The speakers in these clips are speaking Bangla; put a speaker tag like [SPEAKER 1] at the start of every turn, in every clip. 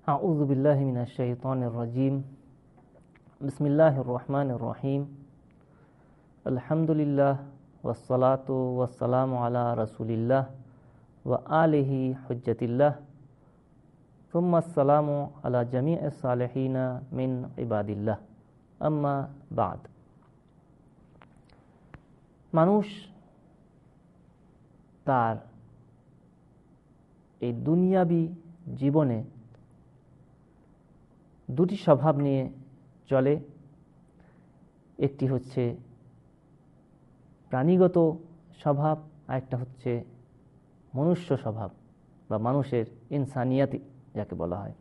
[SPEAKER 1] আউযু বিল্লাহি মিনাশ শাইতানির রাজিম। বিসমিল্লাহির রহমানির রহিম। আলহামদুলিল্লাহ ওয়াসসালাতু ওয়াসসালামু আলা রাসূলিল্লাহ ওয়া আলিহি হুজ্জাতিল্লাহ। সুম্মা আসসালামু আলা জামিইস সালিহিনা মিন ইবাদিল্লাহ। আম্মা বাদ। মানুষ তার এই দুনিয়াবি জীবনে দুটি স্বভাব নিয়ে চলে। একটি হচ্ছে প্রাণীগত স্বভাব, আর একটা হচ্ছে মনুষ্য স্বভাব বা মানুষের ইনসানিয়াতি যাকে বলা হয়।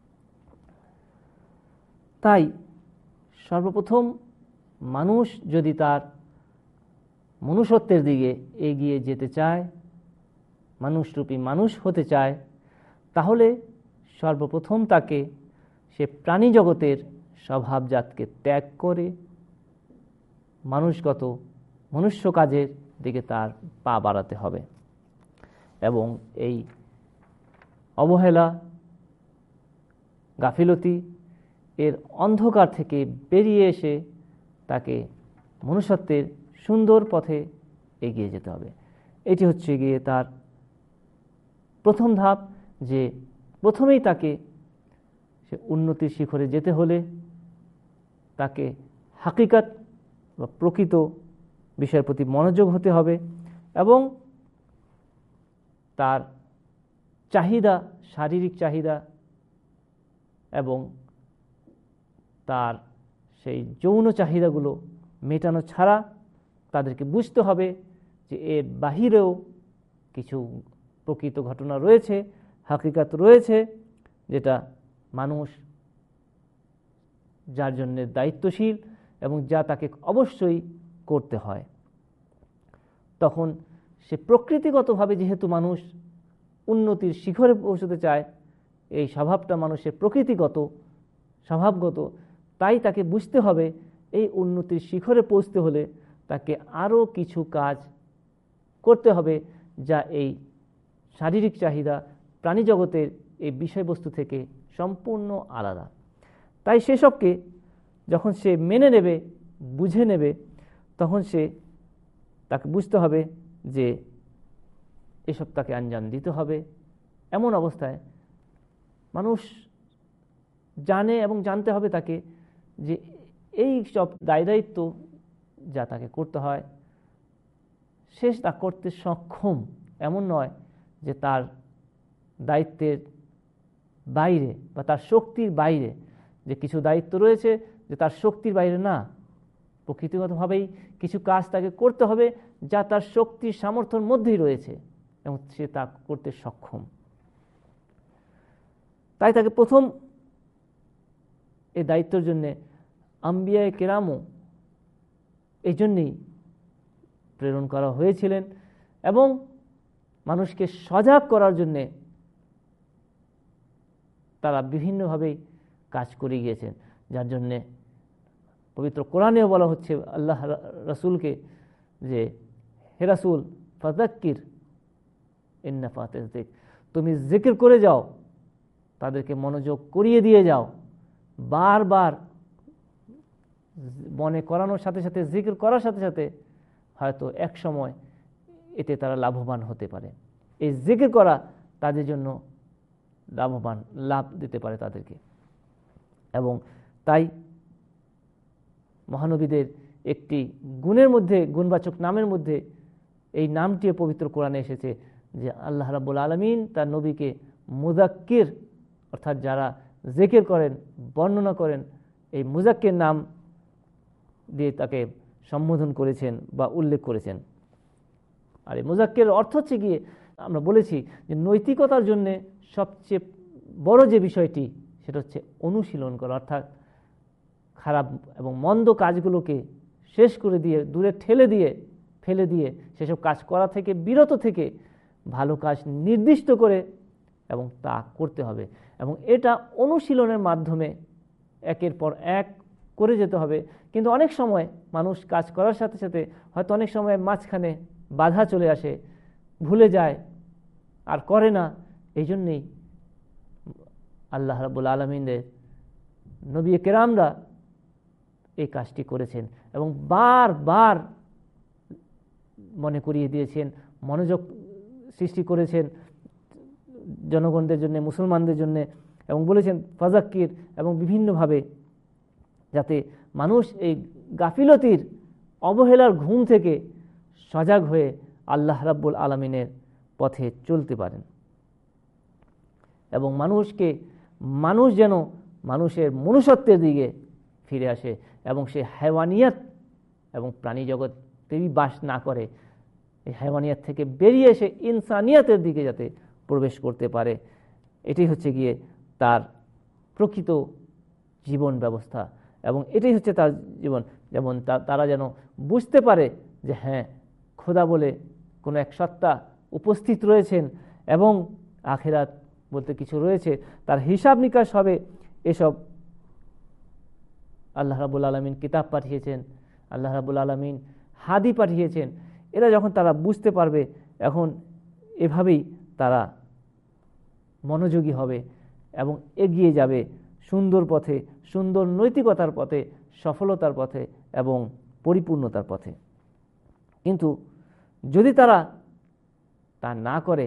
[SPEAKER 1] তাই সর্বপ্রথম মানুষ যদি তার মনুষ্যত্বের দিকে এগিয়ে যেতে চায়, মানুষরূপী মানুষ হতে চায়, তাহলে সর্বপ্রথম তাকে সে প্রাণী জগতের স্বভাবজাতকে ত্যাগ করে মানুষগত মনুষ্য কাজের দিকে তার পা বাড়াতে হবে এবং এই অবহেলা, গাফিলতি এর অন্ধকার থেকে বেরিয়ে এসে তাকে মনুষ্যত্বের সুন্দর পথে এগিয়ে যেতে হবে। এটি হচ্ছে গিয়ে তার প্রথম ধাপ, যে প্রথমেই তাকে সে উন্নতির শিখরে যেতে হলে তাকে হাকিকাত বা প্রকৃত বিষয়ের প্রতি মনোযোগ হতে হবে এবং তার চাহিদা, শারীরিক চাহিদা এবং তার সেই যৌন চাহিদাগুলো মেটানো ছাড়া তাদেরকে বুঝতে হবে যে এর বাহিরেও কিছু প্রকৃত ঘটনা রয়েছে, হাকিকাত রয়েছে, যেটা মানুষ যার জন্য দায়িত্বশীল এবং যা তাকে অবশ্যই করতে হয়। তখন সে প্রকৃতিগতভাবে, যেহেতু মানুষ উন্নতির শিখরে পৌঁছতে চায়, এই স্বভাবটা মানুষের প্রকৃতিগত স্বভাবগত, তাই তাকে বুঝতে হবে এই উন্নতির শিখরে পৌঁছতে হলে তাকে আরও কিছু কাজ করতে হবে যা এই শারীরিক চাহিদা, প্রাণী জগতের এই বিষয়বস্তু থেকে সম্পূর্ণ আলাদা। তাই সেসবকে যখন সে মেনে নেবে, বুঝে নেবে, তখন তাকে বুঝতে হবে যে এসব তাকে আঞ্জাম দিতে হবে। এমন অবস্থায় মানুষ জানে এবং জানতে হবে তাকে যে এই সব দায়িত্ব যা তাকে করতে হয় সে তা করতে সক্ষম। এমন নয় যে তার দায়িত্বের বাইরে বা তার শক্তির বাইরে, যে কিছু দায়িত্ব রয়েছে যে তার শক্তির বাইরে না, প্রকৃতিগতভাবেই কিছু কাজ তাকে করতে হবে যা তার শক্তির সামর্থ্যের মধ্যেই রয়েছে এবং সে তা করতে সক্ষম। তাই তাকে প্রথম এই দায়িত্বের জন্য আম্বিয়ায়ে কেরামও এই জন্যেই প্রেরণ করা হয়েছিলেন এবং মানুষকে সজাগ করার জন্যে তারা বিভিন্নভাবেই কাজ করে গিয়েছেন, যার জন্যে পবিত্র কোরআনেও বলা হচ্ছে আল্লাহ রাসূলকে যে হে রাসূল ফাযাক্কির ইন নাফাতিজ যিকর, তুমি জিকির করে যাও, তাদেরকে মনোযোগ করিয়ে দিয়ে যাও। বারবার মনে করানোর সাথে সাথে, জিকির করার সাথে সাথে হয়তো এক সময় এতে তারা লাভবান হতে পারে। এই জিকির করা তাদের জন্য লাভ দিতে পারে তাদেরকে। এবং তাই মহানবীদের একটি গুণের মধ্যে, গুণবাচক নামের মধ্যে এই নামটিও পবিত্র কোরআনে এসেছে যে আল্লাহ রাব্বুল আলামিন তার নবীকে মুযাক্কির, অর্থাৎ যারা জিকির করেন, বর্ণনা করেন, এই মুযাক্কির নাম দিয়ে তাকে সম্বোধন করেছেন বা উল্লেখ করেছেন। আর এই মুযাক্কির অর্থ হচ্ছে গিয়ে, আমরা বলেছি যে নৈতিকতার জন্য সবচেয়ে বড় যে বিষয়টি সেটা হচ্ছে অনুশীলন করা, অর্থাৎ খারাপ এবং মন্দ কাজগুলোকে শেষ করে দিয়ে, দূরে ফেলে দিয়ে সেসব কাজ করা থেকে বিরত থেকে ভালো কাজ নির্দিষ্ট করে এবং তা করতে হবে। এবং এটা অনুশীলনের মাধ্যমে একের পর এক করে যেতে হবে। কিন্তু অনেক সময় মানুষ কাজ করার সাথে সাথে হয়তো অনেক সময় মাঝখানে বাধা চলে আসে, ভুলে যায় আর করে না। এই জন্যেই আল্লাহ রাব্বুল আলামিনের নবী কেরামরা এই কাজটি করেছেন এবং বারবার মনে করিয়ে দিয়েছেন, মনোযোগ সৃষ্টি করেছেন জনগণদের জন্য, মুসলমানদের জন্য, এবং বলেছেন ফাযাক্কির, এবং বিভিন্নভাবে যাতে মানুষ এই গাফিলতির অবহেলার ঘুম থেকে সজাগ হয়ে আল্লাহ রাব্বুল আলামিনের পথে চলতে পারেন এবং মানুষ যেন মানুষের মনুষ্যত্বের দিকে ফিরে আসে এবং সে হায়ওয়ানিয়াত এবং প্রাণী জগতেই বাস না করে, এই হায়ওয়ানিয়াত থেকে বেরিয়ে এসে ইনসানিয়াতের দিকে যাতে প্রবেশ করতে পারে। এটাই হচ্ছে গিয়ে তার প্রকৃত জীবন ব্যবস্থা এবং এটাই হচ্ছে তার জীবন। যেমন তারা যেন বুঝতে পারে যে হ্যাঁ, খোদা বলে কোনো এক সত্তা উপস্থিত রয়েছেন এবং আখিরাত বলতে কিছু রয়েছে, তার হিসাব নিকাশ হবে। এসব আল্লাহ রাব্বুল আলামিন কিতাব পাঠিয়েছেন, আল্লাহ রাব্বুল আলামিন হাদি পাঠিয়েছেন। এরা যখন তারা বুঝতে পারবে, এখন এভাবেই তারা মনোযোগী হবে এবং এগিয়ে যাবে সুন্দর পথে, সুন্দর নৈতিকতার পথে, সফলতার পথে এবং পরিপূর্ণতার পথে। কিন্তু যদি তারা তা না করে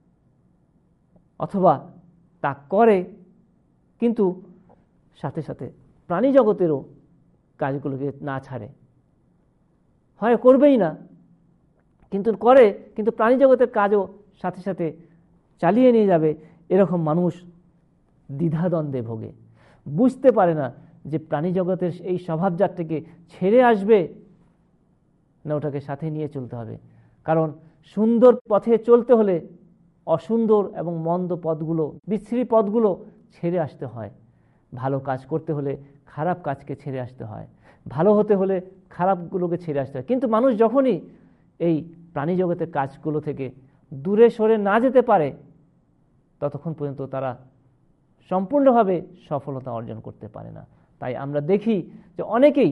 [SPEAKER 1] অথবা তা করে কিন্তু সাথে সাথে প্রাণী জগতেরও কাজগুলোকে না ছাড়ে, হয় করবেই না কিন্তু করে, কিন্তু প্রাণী জগতের কাজও সাথে সাথে চালিয়ে নিয়ে যাবে, এরকম মানুষ দ্বিধাদ্বন্দ্বে ভোগে, বুঝতে পারে না যে প্রাণী জগতের এই স্বভাবজাতটাকে ছেড়ে আসবে না ওটাকে সাথে নিয়ে চলতে হবে। কারণ সুন্দর পথে চলতে হলে অসুন্দর এবং মন্দ পথগুলো, বিশ্রী পথগুলো ছেড়ে আসতে হয়। ভালো কাজ করতে হলে খারাপ কাজকে ছেড়ে আসতে হয়, ভালো হতে হলে খারাপগুলোকে ছেড়ে আসতে হয়। কিন্তু মানুষ যখনই এই প্রাণী জগতের কাজগুলো থেকে দূরে সরে না যেতে পারে ততক্ষণ পর্যন্ত তারা সম্পূর্ণভাবে সফলতা অর্জন করতে পারে না। তাই আমরা দেখি যে অনেকেই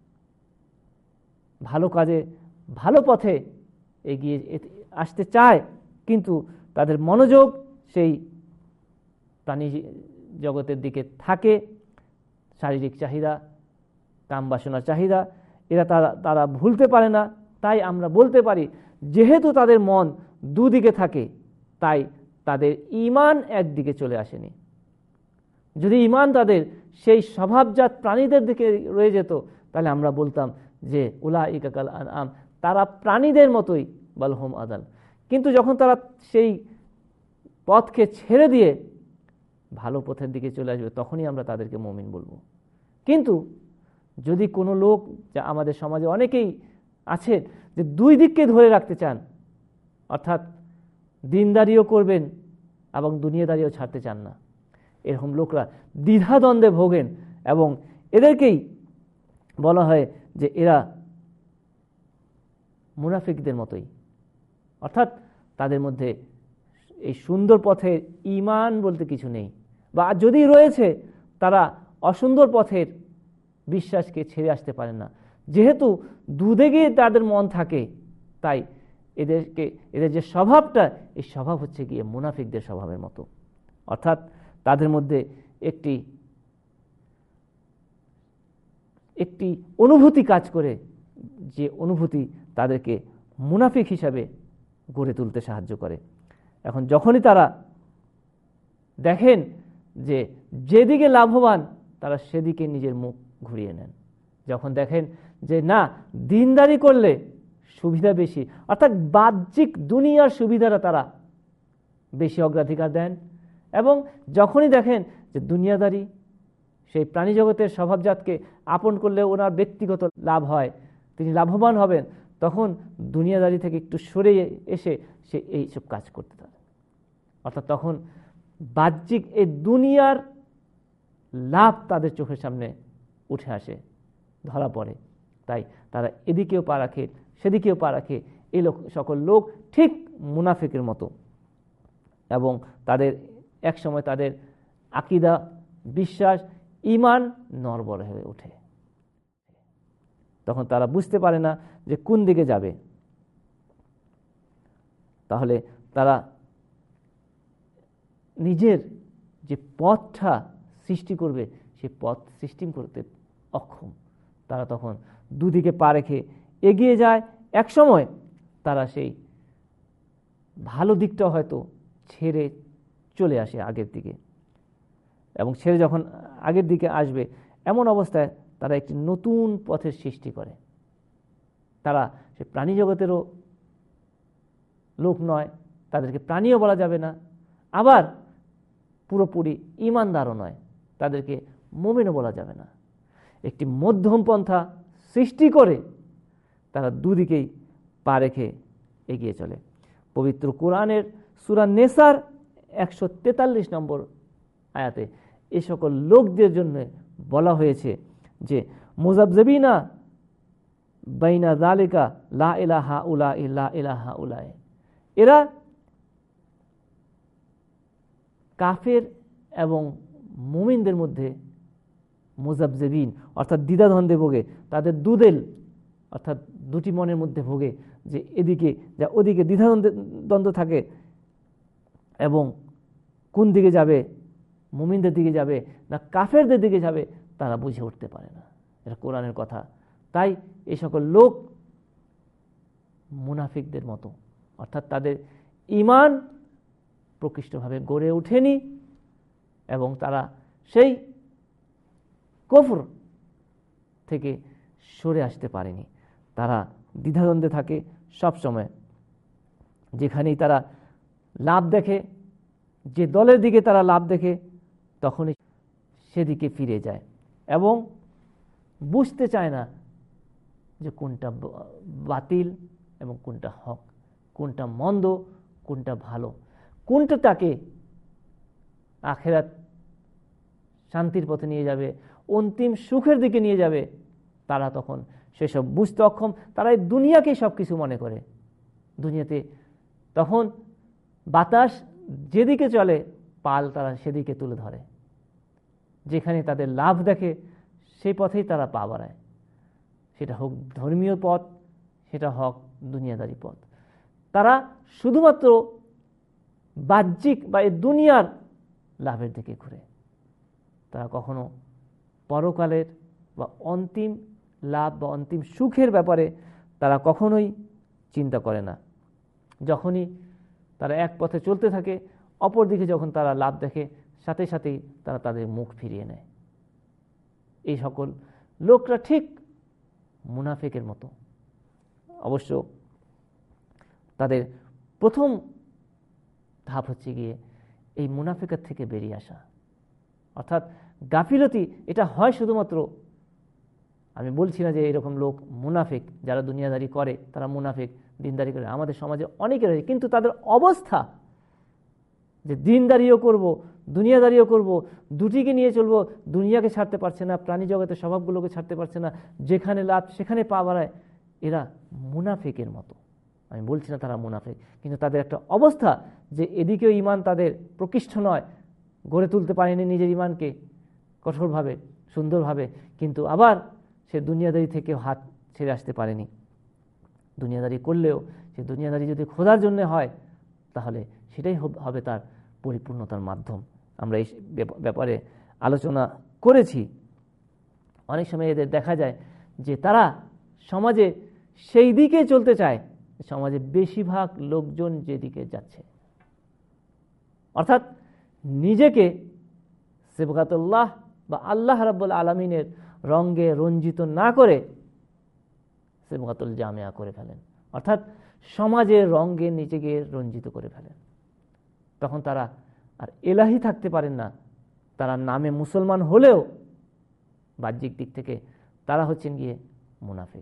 [SPEAKER 1] ভালো কাজে, ভালো পথে এগিয়ে আসতে চায়, কিন্তু তাদের মনোযোগ সেই প্রাণী জগতের দিকে থাকে, শারীরিক চাহিদা, কাম বাসনার চাহিদা, এরা তারা ভুলতে পারে না। তাই আমরা বলতে পারি যেহেতু তাদের মন দুদিকে থাকে তাই তাদের ঈমান একদিকে চলে আসেনি। যদি ঈমান তাদের সেই স্বভাবজাত প্রাণীদের দিকে রয়ে যেত তাহলে আমরা বলতাম যে উলাইকা কাল আনআম, তারা প্রাণীদের মতোই, বাল হুম আদাল। কিন্তু যখন তারা সেই পথকে ছেড়ে দিয়ে ভালো পথের দিকে চলে আসবে তখনই আমরা তাদেরকে মুমিন বলবো। কিন্তু যদি কোনো লোক, যা আমাদের সমাজে অনেকেই আছে যে দুই দিককে ধরে রাখতে চান, অর্থাৎ দিনদারিও করবেন এবং দুনিয়াদারিও ছাড়তে চান না, এরকম লোকরা দ্বিধাদ্বন্দ্বে ভোগেন এবং এদেরকেই বলা হয় যে এরা মুনাফিকদের মতোই। অর্থাৎ তাদের মধ্যে এই সুন্দর পথের ঈমান বলতে কিছু নেই, বা যদি রয়েছে তারা অসুন্দর পথের বিশ্বাসকে ছেড়ে আসতে পারেন না। যেহেতু দুদিকে তাদের মন থাকে তাই এদের যে স্বভাবটা, এই স্বভাব হচ্ছে গিয়ে মুনাফিকদের স্বভাবের মতো। অর্থাৎ তাদের মধ্যে একটি অনুভূতি কাজ করে, যে অনুভূতি তাদেরকে মুনাফিক হিসাবে গড়ে তুলতে সাহায্য করে। এখন যখনই তারা দেখেন যে যেদিকে লাভবান তারা সেদিকে নিজের মুখ ঘুরিয়ে নেন। যখন দেখেন যে না, দিনদারি করলে সুবিধা বেশি, অর্থাৎ বাহ্যিক দুনিয়ার সুবিধাটা তারা বেশি অগ্রাধিকার দেন, এবং যখনই দেখেন যে দুনিয়াদারি, সেই প্রাণী জগতের স্বভাবজাতকে আপন করলে ওনার ব্যক্তিগত লাভ হয়, তিনি লাভবান হবেন, তখন দুনিয়াদারি থেকে একটু সরে এসে সে এইসব কাজ করতে থাকে। অর্থাৎ তখন বাহ্যিক এই দুনিয়ার লাভ তাদের চোখের সামনে উঠে আসে, ধরা পড়ে। তাই তারা এদিকেও পা রাখে, সেদিকেও পা রাখে। এই সকল লোক ঠিক মুনাফিকের মতো, এবং তাদের একসময় তাদের আকীদা, বিশ্বাস, ঈমান নড়বড়ে হয়ে ওঠে। তখন তারা বুঝতে পারে না যে কোন দিকে যাবে। তাহলে তারা নিজের যে পথটা সৃষ্টি করবে সে পথ সৃষ্টি করতে অক্ষম। তারা তখন দুদিকে পা রেখে এগিয়ে যায়। এক সময় তারা সেই ভালো দিকটা হয়তো ছেড়ে চলে আসে আগের দিকে, এবং ছেড়ে যখন আগের দিকে আসবে এমন অবস্থায় তারা একটি নতুন পথের সৃষ্টি করে। তারা সে প্রাণী জগতেরও লোক নয়, তাদেরকে প্রাণীও বলা যাবে না, আবার পুরোপুরি ঈমানদারও নয়, তাদেরকে মুমিনও বলা যাবে না। একটি মধ্যম পন্থা সৃষ্টি করে তারা দুদিকেই পা রেখে এগিয়ে চলে। পবিত্র কোরআনের সূরা নেসার 143 নম্বর আয়াতে এই সকল লোকদের জন্য বলা হয়েছে যে মুযাবযাবিনা বাইনা যালিকা লা ইলাহা উলা ইল্লা ইলাহা উলা, এরা কাফের এবং মুমিনদের মধ্যে মুযাবযাবিন অর্থাৎ দ্বিধাদ্বন্দ্বে ভোগে, তাদের দুদিল অর্থাৎ দুটি মনের মধ্যে ভোগে, যে এদিকে যা ওদিকে দ্বিধাদ্বন্দ্ব থাকে, এবং কোন দিকে যাবে, মুমিনদের দিকে যাবে না কাফেরদের দিকে যাবে, তারা বুঝে উঠতে পারে না। এটা কোরআনের কথা। তাই এই সকল লোক মুনাফিকদের মতো, অর্থাৎ তাদের ঈমান প্রকৃষ্টভাবে গড়ে ওঠেনি এবং তারা সেই কুফর থেকে সরে আসতে পারেনি। তারা দ্বিধাদ্বন্দ্বে থাকে সব সময়। যেখানেই তারা লাভ দেখে, যে দলের দিকে তারা লাভ দেখে, তখনই সেদিকে ফিরে যায় এবং বুঝতে চায় না যে কোনটা বাতিল এবং কোনটা হক, কোনটা মন্দ, কোনটা ভালো, কোনটা তাকে আখিরাত শান্তির পথে নিয়ে যাবে, অন্তিম সুখের দিকে নিয়ে যাবে। তারা তখন সেসব বুঝতে অক্ষম। তারা এই দুনিয়াকেই সব কিছু মনে করে। দুনিয়াতে তখন বাতাস যেদিকে চলে পাল তারা সেদিকে তুলে ধরে, যেখানে তাদের লাভ দেখে সেই পথেই তারা পা বাড়ায়। সেটা হোক ধর্মীয় পথ, সেটা হোক দুনিয়াদারি পথ। তারা শুধুমাত্র বাহ্যিক বা এই দুনিয়ার লাভের দিকে ঘুরে। তারা কখনো পরকালের বা অন্তিম লাভ বা অন্তিম সুখের ব্যাপারে তারা কখনোই চিন্তা করে না। যখনই তারা এক পথে চলতে থাকে, অপর দিকে যখন তারা লাভ দেখে, সাথে সাথেই তারা তাদের মুখ ফিরিয়ে নেয়। এই সকল লোকরা ঠিক মুনাফিকের মতো। অবশ্য তাদের প্রথম ধাপ হচ্ছে গিয়ে এই মুনাফিকের থেকে বেরিয়ে আসা, অর্থাৎ গাফিলতি। এটা হয় শুধুমাত্র, আমি বলছি না যে এরকম লোক মুনাফিক, যারা দুনিয়াদারি করে তারা মুনাফিক, দিনদারি করে আমাদের সমাজে অনেকে রয়েছে, কিন্তু তাদের অবস্থা যে দিনদারিও করব দুনিয়াদারিও করব, দুটিকে নিয়ে চলবো, দুনিয়াকে ছাড়তে পারছে না, প্রাণী জগতের স্বভাবগুলোকে ছাড়তে পারছে না, যেখানে লাভ সেখানে পা বাড়ায়, এরা মুনাফিকের মতো। আমি বলছি না তারা মুনাফিক, কিন্তু তাদের একটা অবস্থা যে এদিকেও ঈমান তাদের প্রকৃষ্ট নয়, গড়ে তুলতে পারেনি নিজের ঈমানকে কঠোরভাবে সুন্দরভাবে, কিন্তু আবার সে দুনিয়াদারি থেকে হাত ছেড়ে আসতে পারেনি। দুনিয়াদারি করলেও সে দুনিয়াদারি যদি খোদার জন্য হয় তাহলে সেটাই হবে তার পরিপূর্ণতার মাধ্যম। আমরা এই ব্যাপারে আলোচনা করেছি। অনেক সময় এদের দেখা যায় যে তারা সমাজে সেই দিকে চলতে চায়, সমাজে বেশিরভাগ লোকজন যেদিকে যাচ্ছে, অর্থাৎ নিজেকে সিবগাতুল্লাহ বা আল্লাহ রাব্বুল আলামিনের রঙে রঞ্জিত না করে সিবগাতুল জামিয়া করে ফেলেন, অর্থাৎ সমাজের রঙে নিজেকে রঞ্জিত করে ফেলেন। তখন তারা আর এলাহি থাকতে পারেন না। তারা নামে মুসলমান হলেও বাহ্যিক দিক থেকে তারা হচ্ছেন গিয়ে মুনাফিক।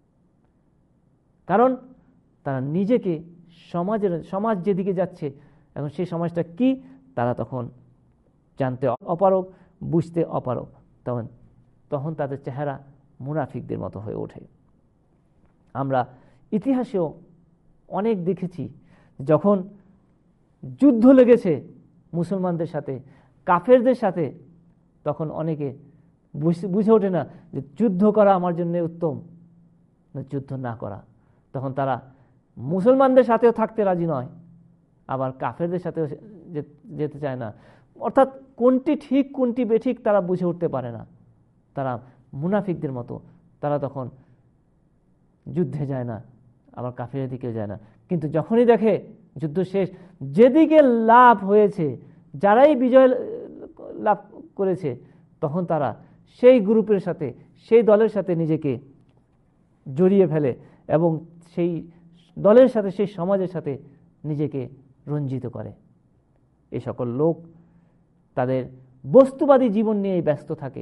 [SPEAKER 1] কারণ তারা নিজেকে সমাজ যেদিকে যাচ্ছে এখন সেই সমাজটা কি তারা তখন জানতে অপারগ, বুঝতে অপারগ। তখন তাদের চেহারা মুনাফিকদের মতো হয়ে ওঠে। আমরা ইতিহাসেও অনেক দেখেছি, যখন যুদ্ধ লেগেছে মুসলমানদের সাথে কাফেরদের সাথে, তখন অনেকে বুঝে ওঠে না যে যুদ্ধ করা আমার জন্য উত্তম না যুদ্ধ না করা। তখন তারা মুসলমানদের সাথেও থাকতে রাজি নয়, আবার কাফেরদের সাথেও যেতে চায় না। অর্থাৎ কোনটি ঠিক কোনটি বেঠিক তারা বুঝে উঠতে পারে না। তারা মুনাফিকদের মতো, তারা তখন যুদ্ধে যায় না, আবার কাফিরের দিকেও যায় না। কিন্তু যখনই দেখে যুদ্ধ শেষ, যেদিকে লাভ হয়েছে, যারাই বিজয় লাভ করেছে, তখন তারা সেই গ্রুপের সাথে, সেই দলের সাথে নিজেকে জড়িয়ে ফেলে এবং সেই দলের সাথে, সেই সমাজের সাথে নিজেকে রঞ্জিত করে। এই সকল লোক তাদের বস্তুবাদী জীবন নিয়েই ব্যস্ত থাকে।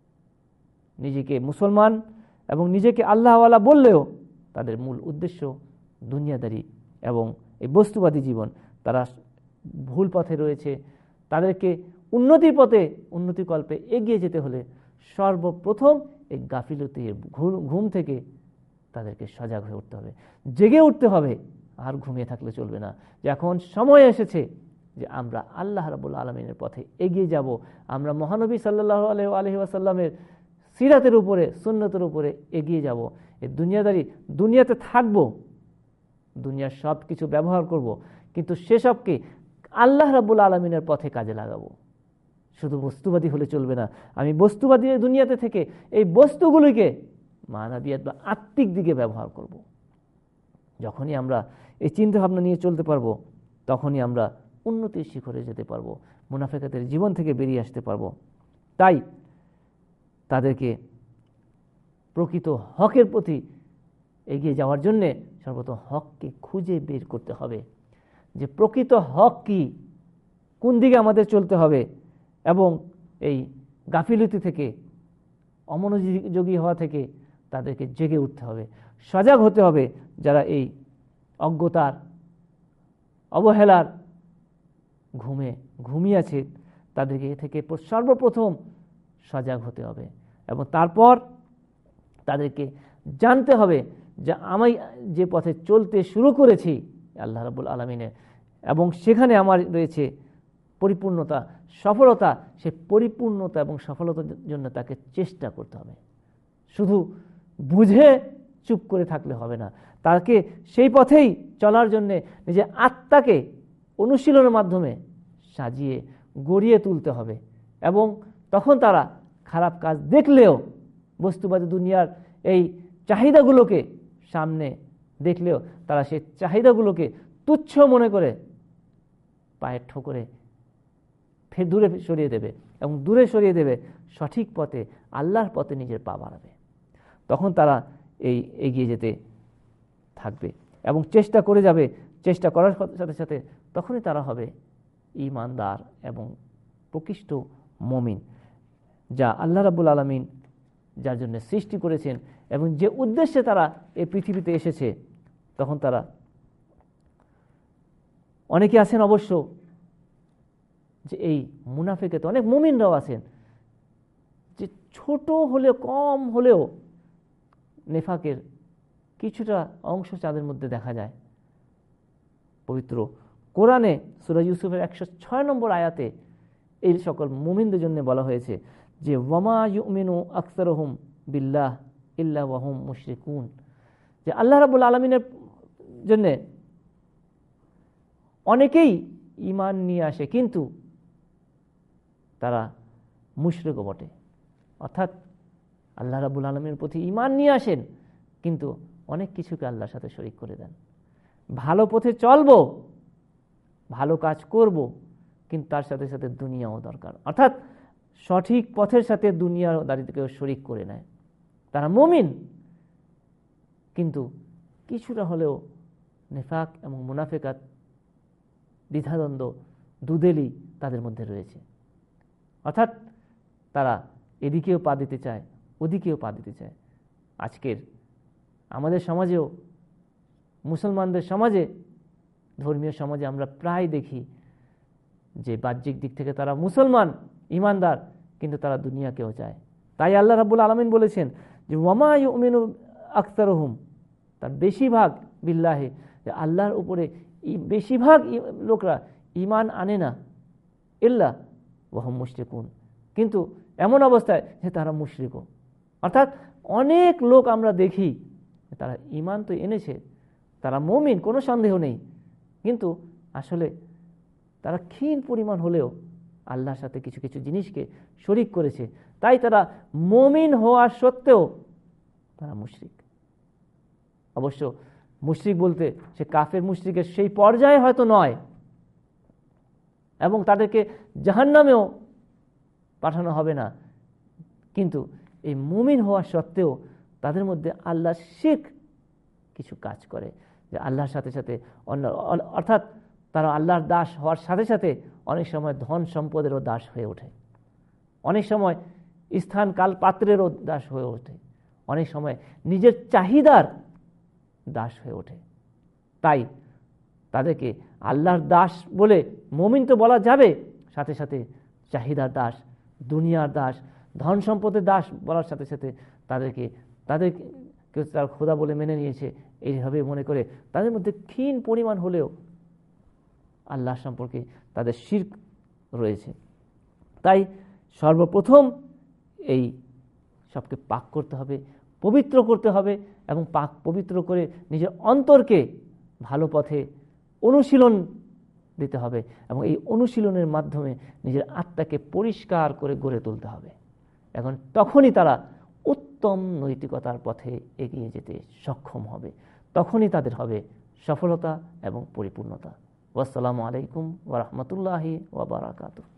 [SPEAKER 1] নিজেকে মুসলমান এবং নিজেকে আল্লাহওয়ালা বললেও তাদের মূল উদ্দেশ্য দুনিয়াদারি এবং এই বস্তুবাদী জীবন। তারা ভুল পথে রয়েছে। তাদেরকে উন্নতির পথে, উন্নতিকল্পে এগিয়ে যেতে হলে সর্বপ্রথম এই গাফিলতির ঘুম থেকে তাদেরকে সজাগ হয়ে উঠতে হবে, জেগে উঠতে হবে। আর ঘুমিয়ে থাকলে চলবে না। যে এখন সময় এসেছে যে আমরা আল্লাহ রাব্বুল আলামিনের পথে এগিয়ে যাব। আমরা মহানবী সাল্লাল্লাহু আলাইহি ওয়াসাল্লামের সিরাতের উপরে, সুন্নতের উপরে এগিয়ে যাব। এই দুনিয়াতে থাকব, দুনিয়ার সব কিছু ব্যবহার করব, কিন্তু সেসবকে আল্লাহ রাব্বুল আলামিনের পথে কাজে লাগাবো। শুধু বস্তুবাদী হলে চলবে না। আমি বস্তুবাদী দুনিয়াতে থেকে এই বস্তুগুলিকে মানবিয়াত বা আত্মিক দিকে ব্যবহার করব। যখনই আমরা এই চিন্তাভাবনা নিয়ে চলতে পারবো, তখনই আমরা উন্নতির শিখরে যেতে পারবো, মুনাফিকাতের জীবন থেকে বেরিয়ে আসতে পারবো। তাই তাদেরকে প্রকৃত হকের প্রতি এগিয়ে যাওয়ার জন্যে সর্বপ্রথম হককে খুঁজে বের করতে হবে, যে প্রকৃত হক কি, কোন দিকে আমাদের চলতে হবে, এবং এই গাফিলতি থেকে, অমনোযোগী হওয়া থেকে তাদেরকে জেগে উঠতে হবে, সজাগ হতে হবে। যারা এই অজ্ঞতার, অবহেলার ঘুমিয়ে আছে, তাদেরকে এ থেকে সর্বপ্রথম সজাগ হতে হবে এবং তারপর তাদেরকে জানতে হবে যে আমি যে পথে চলতে শুরু করেছি আল্লাহ রাব্বুল আলামিনের, এবং সেখানে আমার রয়েছে পরিপূর্ণতা, সফলতা। সে পরিপূর্ণতা এবং সফলতার জন্য তাকে চেষ্টা করতে হবে। শুধু বুঝে চুপ করে থাকলে হবে না, তাকে সেই পথেই চলার জন্যে নিজের আত্মাকে অনুশীলনের মাধ্যমে সাজিয়ে গড়িয়ে তুলতে হবে। এবং তখন তারা খারাপ কাজ দেখলেও, বস্তুবাদী দুনিয়ার এই চাহিদাগুলোকে সামনে দেখলেও তারা সেই চাহিদাগুলোকে তুচ্ছ মনে করে পায়ের ঠোকরে ফের দূরে সরিয়ে দেবে, এবং দূরে সরিয়ে দেবে সঠিক পথে, আল্লাহর পথে নিজের পা বাড়াবে। তখন তারা এই এগিয়ে যেতে থাকবে এবং চেষ্টা করে যাবে। চেষ্টা করার সাথে সাথে তখনই তারা হবে ঈমানদার এবং প্রকৃষ্ট মুমিন, যা আল্লাহ রাব্বুল আলামিন যার জন্য সৃষ্টি করেছেন এবং যে উদ্দেশ্যে তারা এই পৃথিবীতে এসেছে। তখন তারা, অনেকে আছেন অবশ্য যে এই মুনাফিকাতে অনেক মুমিনরাও আছেন যে ছোট হলেও, কম হলেও নেফাকের কিছুটা অংশ তাদের মধ্যে দেখা যায়। পবিত্র কোরআনে সূরা ইউসুফের 106 নম্বর আয়াতে এই সকল মুমিনদের জন্য বলা হয়েছে যে ওয়ামা ইউমিনু আকসারুহুম বিল্লাহ ইল্লা ওয়া হুম মুশরিকুন, যে আল্লাহ রাব্বুল আলামিনের জন্য অনেকেই ঈমান নিয়ে আসে কিন্তু তারা মুশরিকও বটে। অর্থাৎ আল্লাহ রাব্বুল আলামিনের প্রতি ঈমান নিয়ে আসেন কিন্তু অনেক কিছুকে আল্লাহর সাথে শরীক করে দেন। ভালো পথে চলবো, ভালো কাজ করব, কিন্তু তার সাথে সাথে দুনিয়াও দরকার। অর্থাৎ সঠিক পথের সাথে দুনিয়াদারিকেও শরীক করে নেয়। তারা মুমিন কিন্তু কিছুটা হলেও নেফাক এবং মুনাফিকাত, দ্বিধাদ্বন্দ্ব, দুদেলি তাদের মধ্যে রয়েছে। অর্থাৎ তারা এদিকেও পা দিতে চায়, ওদিকেও পা দিতে চায়। আজকের আমাদের সমাজেও, মুসলমানদের সমাজে, ধর্মীয় সমাজে আমরা প্রায় দেখি যে বাহ্যিক দিক থেকে তারা মুসলমান, ঈমানদার, কিন্তু তারা দুনিয়াকেও চায়। তাই আল্লাহ রাব্বুল আলামিন বলেছেন যে ওয়ামা ইউমিনু আকসারুহুম, তার বেশিরভাগ বিল্লাহি, যে আল্লাহর উপরে বেশিরভাগ লোকরা ঈমান আনে না, ইল্লা ওয়া হুম মুশরিকুন, কিন্তু এমন অবস্থায় যে তারা মুশরিকও। অর্থাৎ অনেক লোক আমরা দেখি তারা ঈমান তো এনেছে, তারা মুমিন, কোনো সন্দেহ নেই, কিন্তু আসলে তারা ক্ষীণ পরিমাণ হলেও আল্লাহর সাথে কিছু কিছু জিনিসকে শরীক করেছে, তাই তারা মুমিন হওয়া সত্ত্বেও তারা মুশরিক। অবশ্য মুশরিক বলতে সে কাফের মুশরিকের সেই পর্যায়ে হয়তো নয়, এবং তাদেরকে জাহান্নামেও পাঠানো হবে না, কিন্তু এই মুমিন হওয়া সত্ত্বেও তাদের মধ্যে আল্লাহর শিরক কিছু কাজ করে, যে আল্লাহর সাথে সাথে অন্য, অর্থাৎ তারা আল্লাহর দাস হওয়ার সাথে সাথে অনেক সময় ধন সম্পদেরও দাস হয়ে ওঠে, অনেক সময় স্থান কাল পাত্রেরও দাস হয়ে ওঠে, অনেক সময় নিজের চাহিদার দাস হয়ে ওঠে। তাই তাদেরকে আল্লাহর দাস বলে মুমিন তো বলা যাবে, সাথে সাথে চাহিদার দাস, দুনিয়ার দাস, ধন সম্পদের দাস বলার সাথে সাথে তাদেরকে তার খোদা বলে মেনে নিয়েছে, এইভাবে মনে করে তাদের মধ্যে ক্ষীণ পরিমাণ হলেও আল্লাহ সম্পর্কে তাদের শিরক রয়েছে। তাই সর্বপ্রথম এই সবকে পাক করতে হবে, পবিত্র করতে হবে, এবং পাক পবিত্র করে নিজের অন্তরকে ভালো পথে অনুশীলন দিতে হবে, এবং এই অনুশীলনের মাধ্যমে নিজের আত্মাকে পরিষ্কার করে গড়ে তুলতে হবে। এখন তখনই তারা উত্তম নৈতিকতার পথে এগিয়ে যেতে সক্ষম হবে, তখনই তাদের হবে সফলতা এবং পরিপূর্ণতা। আসসালামু আলাইকুম ওয়া রাহমাতুল্লাহি ওয়া বারাকাতুহু।